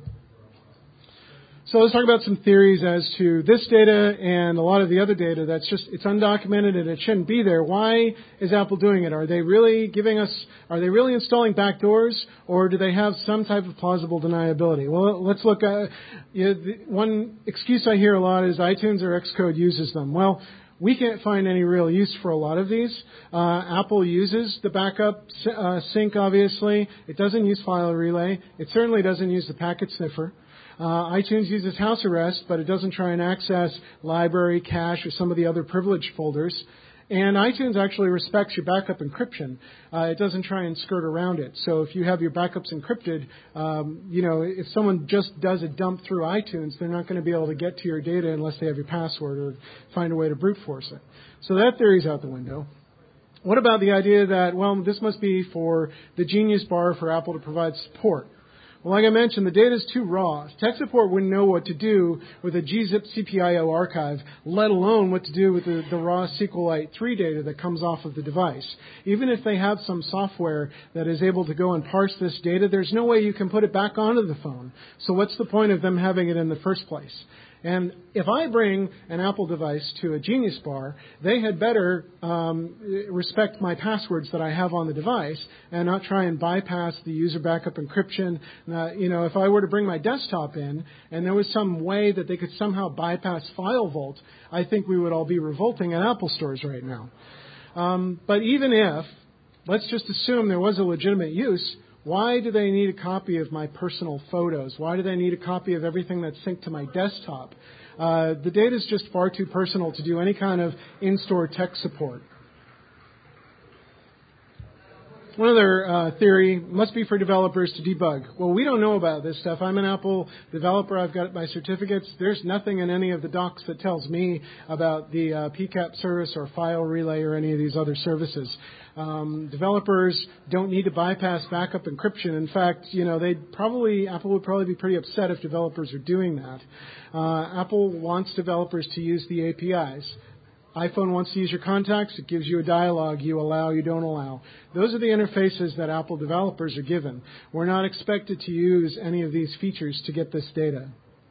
S1: So let's talk about some theories as to this data and a lot of the other data that's just, it's undocumented and it shouldn't be there. Why is Apple doing it? Are they really giving us, are they really installing backdoors, or do they have some type of plausible deniability? Well, let's look at, you know, the one excuse I hear a lot is iTunes or Xcode uses them. Well, we can't find any real use for a lot of these. Uh, Apple uses the backup uh, sync, obviously. It doesn't use file relay. It certainly doesn't use the packet sniffer. Uh, iTunes uses house arrest, but it doesn't try and access library, cache, or some of the other privileged folders. And iTunes actually respects your backup encryption. Uh, it doesn't try and skirt around it. So if you have your backups encrypted, um, you know, if someone just does a dump through iTunes, they're not going to be able to get to your data unless they have your password or find a way to brute force it. So that theory's out the window. What about the idea that, well, this must be for the Genius Bar for Apple to provide support? Well, like I mentioned, the data is too raw. Tech support wouldn't know what to do with a gzip C P I O archive, let alone what to do with the, the raw SQLite three data that comes off of the device. Even if they have some software that is able to go and parse this data, there's no way you can put it back onto the phone. So what's the point of them having it in the first place? And if I bring an Apple device to a Genius Bar, they had better um, respect my passwords that I have on the device and not try and bypass the user backup encryption. Uh, you know, if I were to bring my desktop in and there was some way that they could somehow bypass FileVault, I think we would all be revolting at Apple stores right now. Um, but even if, let's just assume there was a legitimate use, why do they need a copy of my personal photos? Why do they need a copy of everything that's synced to my desktop? Uh, the data is just far too personal to do any kind of in-store tech support. One other uh, theory must be for developers to debug. Well, we don't know about this stuff. I'm an Apple developer. I've got my certificates. There's nothing in any of the docs that tells me about the uh, P CAP service or File Relay or any of these other services. Um, developers don't need to bypass backup encryption. In fact, you know, they'd probably Apple would probably be pretty upset if developers are doing that. Uh, Apple wants developers to use the A P Is. iPhone wants to use your contacts. It gives you a dialogue. You allow, you don't allow. Those are the interfaces that Apple developers are given. We're not expected to use any of these features to get this data.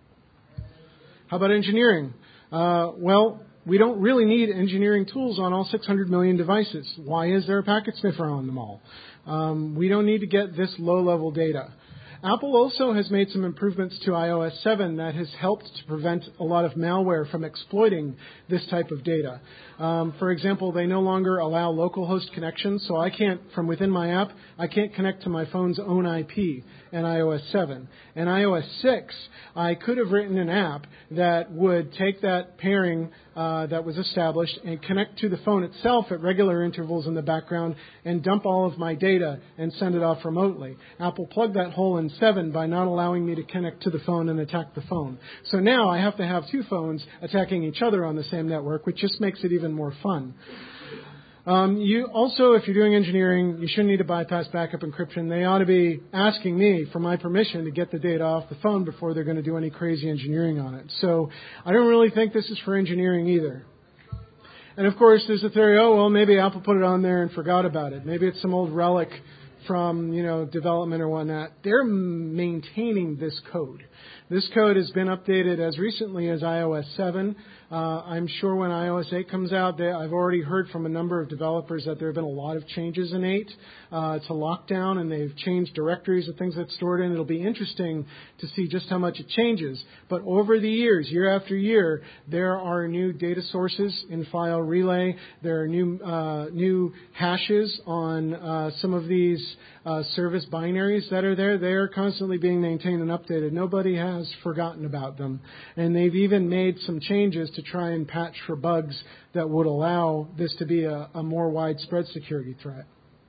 S1: How about engineering? Uh, well, we don't really need engineering tools on all six hundred million devices. Why is there a packet sniffer on them all? Um, we don't need to get this low-level data. Apple also has made some improvements to i O S seven that has helped to prevent a lot of malware from exploiting this type of data. Um, for example, they no longer allow localhost connections, so I can't, from within my app, I can't connect to my phone's own I P in i O S seven. In i O S six, I could have written an app that would take that pairing uh, that was established and connect to the phone itself at regular intervals in the background and dump all of my data and send it off remotely. Apple plugged that hole in seven by not allowing me to connect to the phone and attack the phone. So now I have to have two phones attacking each other on the same network, which just makes it even more fun. Um, you also, if you're doing engineering, you shouldn't need to bypass backup encryption. They ought to be asking me for my permission to get the data off the phone before they're going to do any crazy engineering on it. So I don't really think this is for engineering either. And of course, there's a theory, oh, well, maybe Apple put it on there and forgot about it. Maybe it's some old relic from, you know, development or whatnot. They're maintaining this code. This code has been updated as recently as i O S seven. Uh, I'm sure when i O S eight comes out, they, I've already heard from a number of developers that there have been a lot of changes in eight uh, to lockdown, and they've changed directories of things that's stored in. It'll be interesting to see just how much it changes. But over the years, year after year, there are new data sources in File Relay. There are new uh, new hashes on uh, some of these uh, service binaries that are there. They are constantly being maintained and updated. Nobody has forgotten about them. And they've even made some changes to try and patch for bugs that would allow this to be a, a more widespread security threat.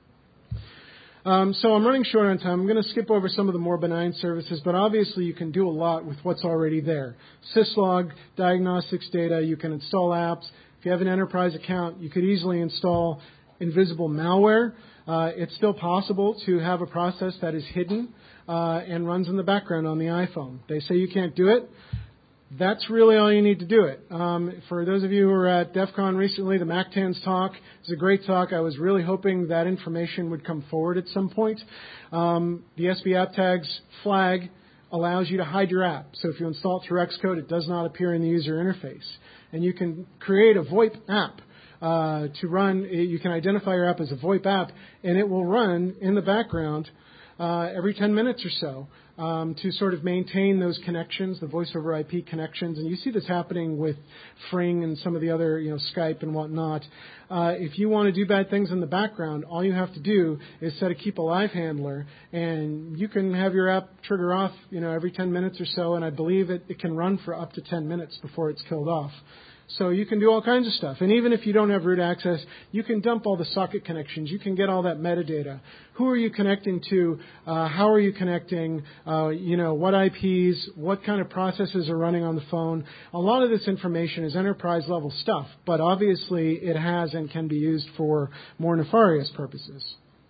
S1: Um, so I'm running short on time. I'm going to skip over some of the more benign services, but obviously you can do a lot with what's already there. Syslog, diagnostics data, you can install apps. If you have an enterprise account, you could easily install invisible malware. Uh, it's still possible to have a process that is hidden uh, and runs in the background on the iPhone. They say you can't do it. That's really all you need to do it. Um, for those of you who were at DEF CON recently, the MacTans talk is a great talk. I was really hoping that information would come forward at some point. Um, the S B App Tags flag allows you to hide your app. So if you install it through Xcode, it does not appear in the user interface. And you can create a VoIP app uh, to run. You can identify your app as a VoIP app, and it will run in the background uh, every ten minutes or so. Um, to sort of maintain those connections, the voice over I P connections. And you see this happening with Fring and some of the other, you know, Skype and whatnot. Uh, if you want to do bad things in the background, all you have to do is set a keep alive handler, and you can have your app trigger off, you know, every ten minutes or so, and I believe it, it can run for up to ten minutes before it's killed off. So you can do all kinds of stuff. And even if you don't have root access, you can dump all the socket connections. You can get all that metadata. Who are you connecting to? Uh, how are you connecting? Uh, you know, what I Ps? What kind of processes are running on the phone? A lot of this information is enterprise-level stuff, but obviously it has and can be used for more nefarious purposes.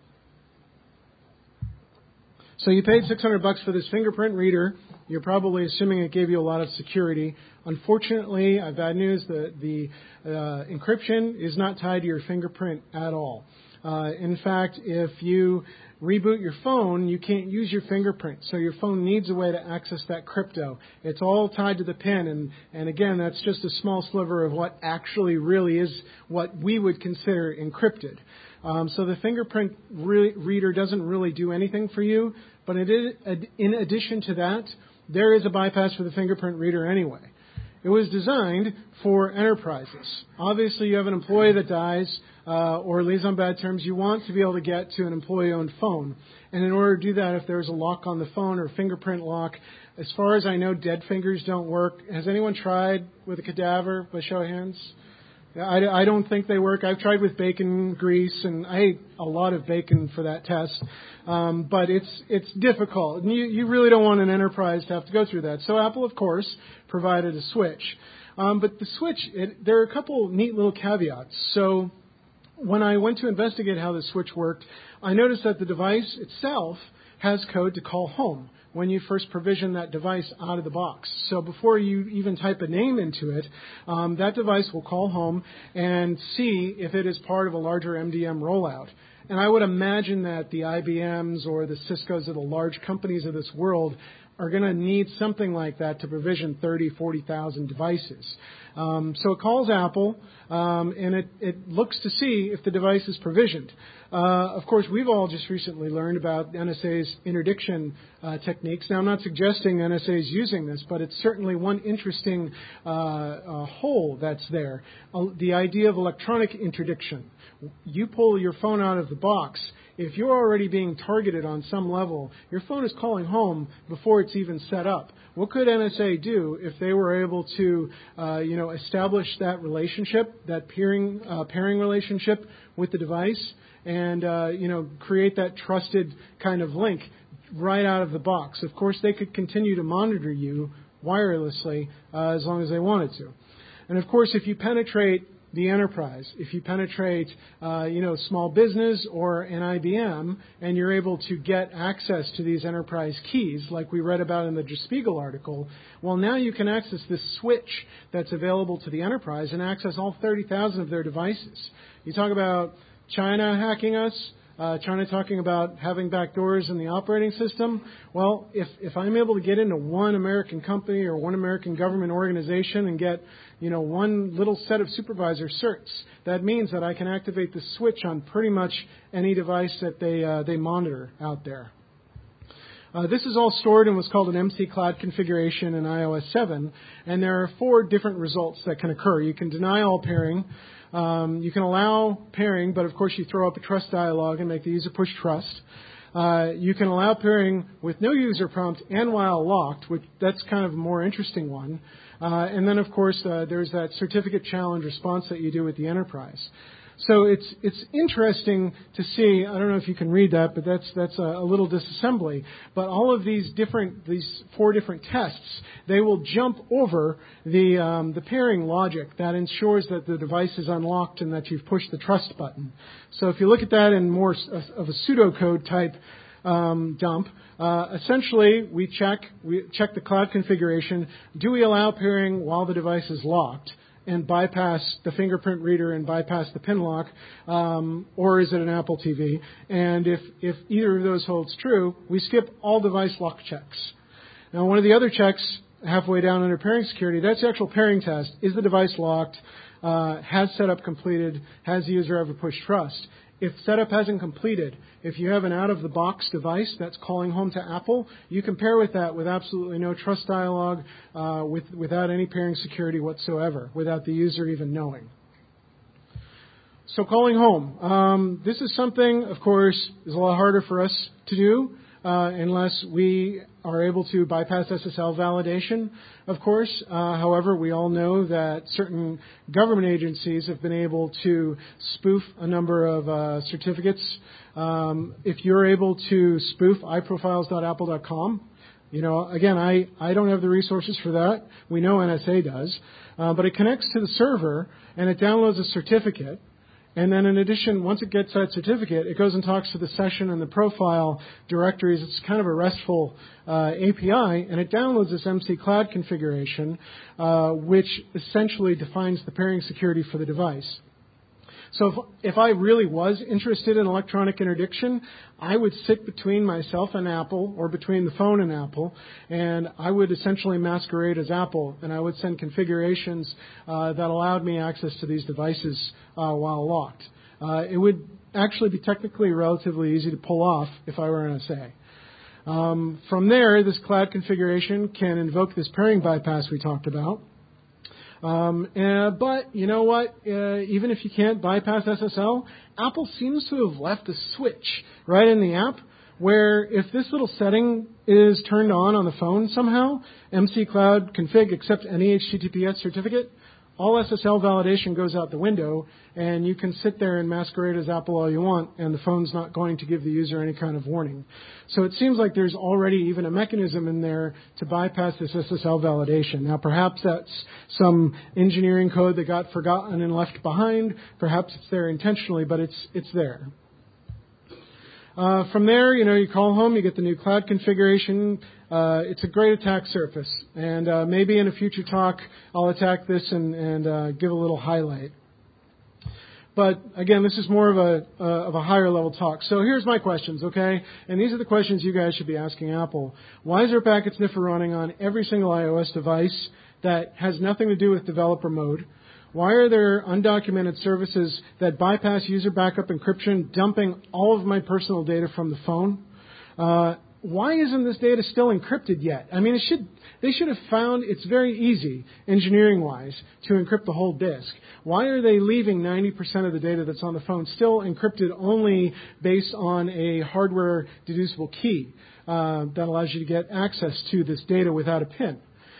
S1: So you paid six hundred bucks for this fingerprint reader. You're probably assuming it gave you a lot of security. Unfortunately, I have bad news. The, the uh, encryption is not tied to your fingerprint at all. Uh, in fact, if you reboot your phone, you can't use your fingerprint. So your phone needs a way to access that crypto. It's all tied to the pin. And, and again, that's just a small sliver of what actually really is what we would consider encrypted. Um, so the fingerprint re- reader doesn't really do anything for you. But it is, in addition to that, there is a bypass for the fingerprint reader anyway. It was designed for enterprises. Obviously, you have an employee that dies uh, or leaves on bad terms. You want to be able to get to an employee-owned phone. And in order to do that, if there's a lock on the phone or fingerprint lock, as far as I know, dead fingers don't work. Has anyone tried with a cadaver by show of hands? I, I don't think they work. I've tried with bacon grease, and I ate a lot of bacon for that test. Um, but it's it's difficult. And you, you really don't want an enterprise to have to go through that. So Apple, of course, provided a switch. Um, but the switch, it, there are a couple neat little caveats. So when I went to investigate how the switch worked, I noticed that the device itself has code to call home when you first provision that device out of the box. So before you even type a name into it, um, that device will call home and see if it is part of a larger M D M rollout. And I would imagine that the I B Ms or the Ciscos or the large companies of this world are going to need something like that to provision thirty, forty thousand devices. Um, so it calls Apple, um, and it, it looks to see if the device is provisioned. Uh, of course, we've all just recently learned about N S A's interdiction uh, techniques. Now, I'm not suggesting N S A is using this, but it's certainly one interesting uh, uh, hole that's there. Uh, the idea of electronic interdiction. You pull your phone out of the box. If you're already being targeted on some level, your phone is calling home before it's even set up. What could N S A do if they were able to, uh, you know, establish that relationship, that peering, uh, pairing relationship with the device, and uh, you know, create that trusted kind of link right out of the box? Of course, they could continue to monitor you wirelessly uh, as long as they wanted to. And of course, if you penetrate the enterprise, if you penetrate, uh, you know, small business or an I B M, and you're able to get access to these enterprise keys, like we read about in the Der Spiegel article, well, now you can access this switch that's available to the enterprise and access all thirty thousand of their devices. You talk about China hacking us, uh, China talking about having backdoors in the operating system. Well, if, if I'm able to get into one American company or one American government organization and get, you know, one little set of supervisor certs, that means that I can activate the switch on pretty much any device that they uh, they monitor out there. Uh, this is all stored in what's called an M C Cloud configuration in i O S seven, and there are four different results that can occur. You can deny all pairing. Um, you can allow pairing, but of course you throw up a trust dialog and make the user push trust. Uh, you can allow pairing with no user prompt and while locked, which that's kind of a more interesting one. Uh, and then, of course, uh, there's that certificate challenge response that you do with the enterprise. So it's it's interesting to see. I don't know if you can read that, but that's that's a, a little disassembly. But all of these different these four different tests, they will jump over the um, the pairing logic that ensures that the device is unlocked and that you've pushed the trust button. So if you look at that in more of a pseudocode type um, dump, uh, essentially we check we check the cloud configuration. Do we allow pairing while the device is locked and bypass the fingerprint reader and bypass the pin lock, um, or is it an Apple T V? And if, if either of those holds true, we skip all device lock checks. Now, one of the other checks halfway down under pairing security, that's the actual pairing test. Is the device locked? Uh, has setup completed? Has the user ever pushed trust? If setup hasn't completed, if you have an out-of-the-box device that's calling home to Apple, you can pair with that with absolutely no trust dialog, uh, with, without any pairing security whatsoever, without the user even knowing. So calling home. Um, this is something, of course, is a lot harder for us to do uh, unless we are able to bypass S S L validation, of course. Uh, however, we all know that certain government agencies have been able to spoof a number of uh, certificates. Um, if you're able to spoof i profiles dot apple dot com, you know, again, I, I don't have the resources for that. We know N S A does. Uh, but it connects to the server, and it downloads a certificate. And then in addition, once it gets that certificate, it goes and talks to the session and the profile directories. It's kind of a RESTful uh, A P I, and it downloads this M C Cloud configuration, uh, which essentially defines the pairing security for the device. So if, if I really was interested in electronic interdiction, I would sit between myself and Apple, or between the phone and Apple, and I would essentially masquerade as Apple, and I would send configurations uh, that allowed me access to these devices uh, while locked. Uh, it would actually be technically relatively easy to pull off if I were N S A. Um, from there, this cloud configuration can invoke this pairing bypass we talked about. Um, uh, but you know what? Uh, even if you can't bypass S S L, Apple seems to have left a switch right in the app where if this little setting is turned on on the phone somehow, M C Cloud config accept any H T T P S certificate, all S S L validation goes out the window, and you can sit there and masquerade as Apple all you want, and the phone's not going to give the user any kind of warning. So it seems like there's already even a mechanism in there to bypass this S S L validation. Now, perhaps that's some engineering code that got forgotten and left behind. Perhaps it's there intentionally, but it's it's there. Uh, from there, you know, you call home, you get the new cloud configuration. Uh, it's a great attack surface, and uh, maybe in a future talk I'll attack this and, and uh, give a little highlight. But again, this is more of a uh, of a higher level talk. So here's my questions, okay? And these are the questions you guys should be asking Apple. Why is there packet sniffer running on every single iOS device that has nothing to do with developer mode? Why are there undocumented services that bypass user backup encryption, dumping all of my personal data from the phone? Uh, why isn't this data still encrypted yet? I mean, it should, they should have found it's very easy, engineering-wise, to encrypt the whole disk. Why are they leaving ninety percent of the data that's on the phone still encrypted only based on a hardware deducible key uh, that allows you to get access to this data without a PIN?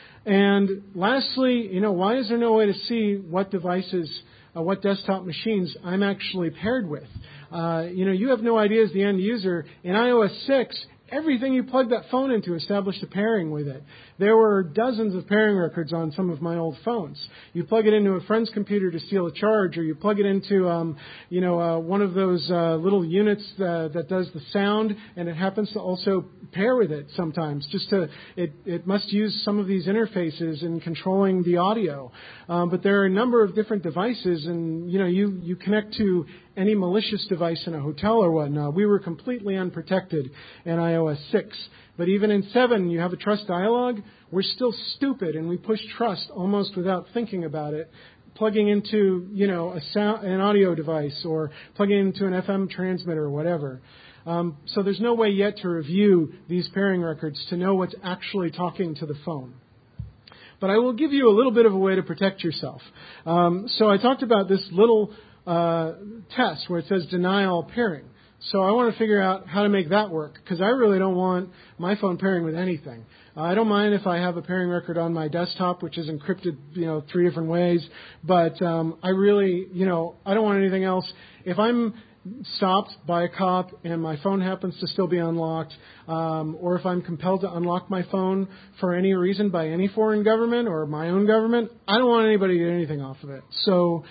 S1: And lastly, you know, why is there no way to see what devices, uh, what desktop machines I'm actually paired with? Uh, you know, you have no idea as the end user. In iOS six, everything you plugged that phone into established a pairing with it. There were dozens of pairing records on some of my old phones. You plug it into a friend's computer to steal a charge, or you plug it into, um, you know, uh, one of those uh, little units uh, that does the sound, and it happens to also pair with it sometimes. Just to, it, it must use some of these interfaces in controlling the audio. Um, but there are a number of different devices, and you know, you you connect to any malicious device in a hotel or whatnot. We were completely unprotected in iOS six. But even in seven, you have a trust dialog. We're still stupid, and we push trust almost without thinking about it, plugging into, you know, a sound, an audio device, or plugging into an F M transmitter or whatever. Um, so there's no way yet to review these pairing records to know what's actually talking to the phone. But I will give you a little bit of a way to protect yourself. Um, so I talked about this little uh, test where it says denial pairing. So I want to figure out how to make that work, because I really don't want my phone pairing with anything. Uh, I don't mind if I have a pairing record on my desktop, which is encrypted, you know, three different ways. But um, I really, you know, I don't want anything else. If I'm stopped by a cop and my phone happens to still be unlocked, um, or if I'm compelled to unlock my phone for any reason by any foreign government or my own government, I don't want anybody to get anything off of it. So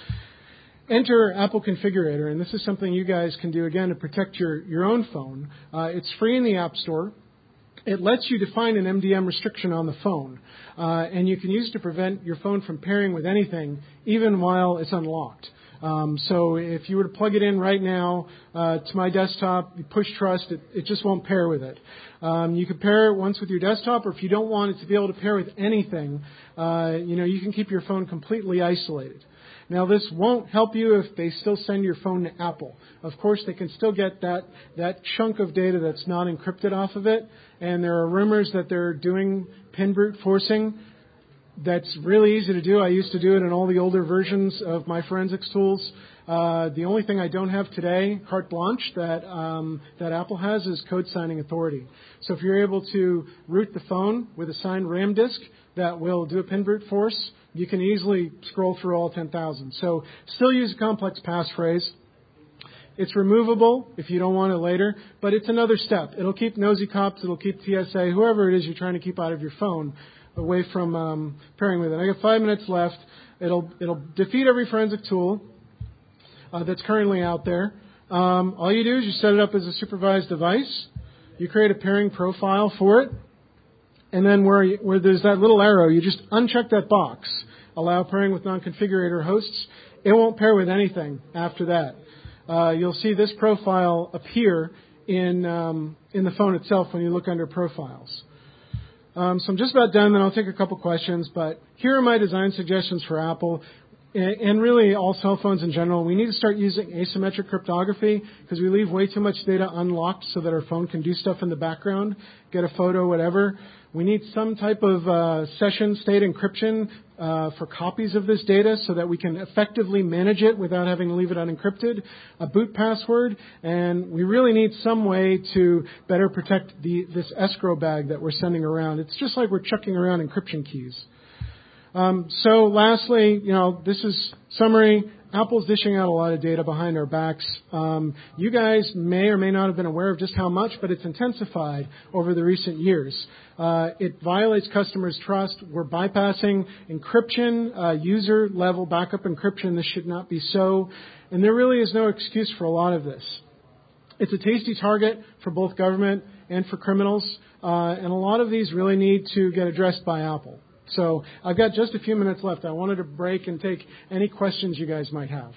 S1: enter Apple Configurator, and this is something you guys can do, again, to protect your, your own phone. Uh, it's free in the App Store. It lets you define an M D M restriction on the phone, uh, and you can use it to prevent your phone from pairing with anything, even while it's unlocked. Um, so if you were to plug it in right now uh, to my desktop, you push trust, it, it just won't pair with it. Um, you can pair it once with your desktop, or if you don't want it to be able to pair with anything, uh, you know, you can keep your phone completely isolated. Now, this won't help you if they still send your phone to Apple. Of course, they can still get that, that chunk of data that's not encrypted off of it, and there are rumors that they're doing pin brute forcing. That's really easy to do. I used to do it in all the older versions of my forensics tools. Uh, the only thing I don't have today, carte blanche, that um, that Apple has is code signing authority. So if you're able to root the phone with a signed RAM disk that will do a pin brute force, you can easily scroll through all ten thousand. So still use a complex passphrase. It's removable if you don't want it later, but it's another step. It'll keep nosy cops, it'll keep T S A, whoever it is you're trying to keep out of your phone, away from um, pairing with it. I got five minutes left. It'll it'll defeat every forensic tool uh, that's currently out there. Um, all you do is you set it up as a supervised device. You create a pairing profile for it, and then where you, where there's that little arrow, you just uncheck that box. Allow pairing with non-configurator hosts. It won't pair with anything after that. Uh, you'll see this profile appear in um, in the phone itself when you look under profiles. Um, so I'm just about done, then I'll take a couple questions. But here are my design suggestions for Apple. and really all cell phones in general, we need to start using asymmetric cryptography because we leave way too much data unlocked so that our phone can do stuff in the background, get a photo, whatever. We need some type of uh, session state encryption uh, for copies of this data so that we can effectively manage it without having to leave it unencrypted, a boot password, and we really need some way to better protect the, this escrow bag that we're sending around. It's just like we're chucking around encryption keys. Um, so lastly, you know, this is summary. Apple's dishing out a lot of data behind our backs. Um, you guys may or may not have been aware of just how much, but it's intensified over the recent years. Uh, it violates customers' trust. We're bypassing encryption, uh, user-level backup encryption. This should not be so. And there really is no excuse for a lot of this. It's a tasty target for both government and for criminals, uh, and a lot of these really need to get addressed by Apple. So I've got just a few minutes left. I wanted to break and take any questions you guys might have.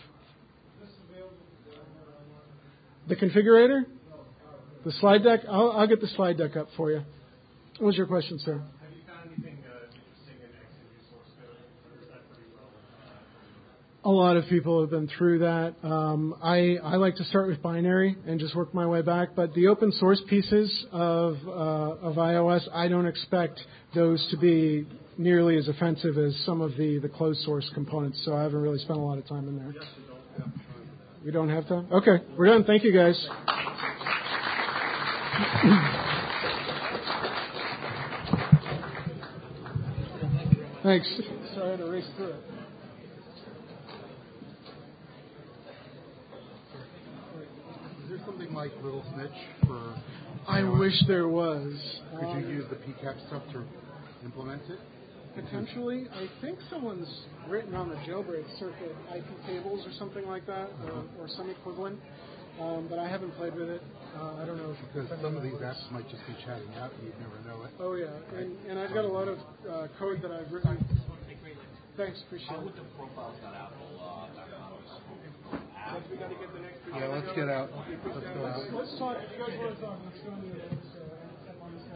S1: The configurator? The slide deck? I'll, I'll get the slide deck up for you. What was your question, sir?
S2: Have you found anything uh, interesting in X M U source code? Or is that pretty well? Uh,
S1: A lot of people have been through that. Um, I, I like to start with binary and just work my way back. But the open source pieces of, uh, of iOS, I don't expect those to be nearly as offensive as some of the, the closed source components. So I haven't really spent a lot of time in there. We don't have time? Okay, we're done. Thank you, guys. Thanks. Sorry I had to race through it.
S3: Is there something like Little Snitch for...
S1: I
S3: iOS?
S1: wish there was.
S3: Could
S1: Um,
S3: you use the P CAP stuff to implement it?
S1: Potentially. I think someone's written on the jailbreak circuit I P tables or something like that, or, or some equivalent, um, but I haven't played with it. Uh, I don't know if
S3: Because
S1: if
S3: some of
S1: anyone
S3: these
S1: knows.
S3: apps might just be chatting out and you'd never know it.
S1: Oh, yeah. And, and I've got a lot of uh, code that I've written. Thanks, appreciate it.
S3: Yeah, let's get out. Let's go out.
S1: Let's talk. If you guys want to talk, let's go on the other side.